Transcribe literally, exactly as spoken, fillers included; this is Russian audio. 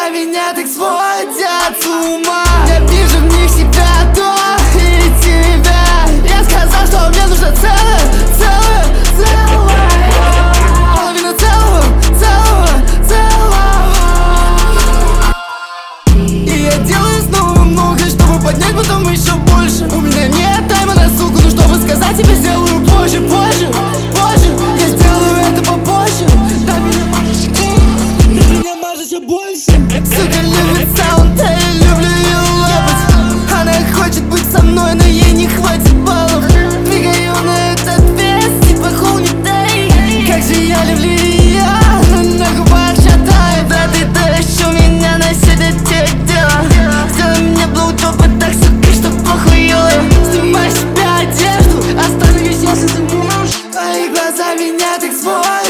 глаза меня так сводят с ума. Я вижу в них себя, то и тебя. Я сказал, что мне нужно целое, целое, целое, половина целого, целого, целого. И я делаю снова много, чтобы поднять потом еще больше. У меня нет тайма на ссылку, но чтобы сказать тебе, сделаю позже, позже, позже. Я сделаю это попозже. Да, меня мажешь, меня мажешь еще больше. Сука любит саунд, а я люблю ее лапать. Она хочет быть со мной, но ей не хватит баллов. Двигаю на этот вес, типа хоуни дэй. Как же я люблю ее, на губах шатает. Да ты тащу меня на себе те дела. Сделай мне блоуджоп и так, сука, что похуёво. Снимай с себя одежду, остановись, если ты можешь. Твои глаза меня так сводят.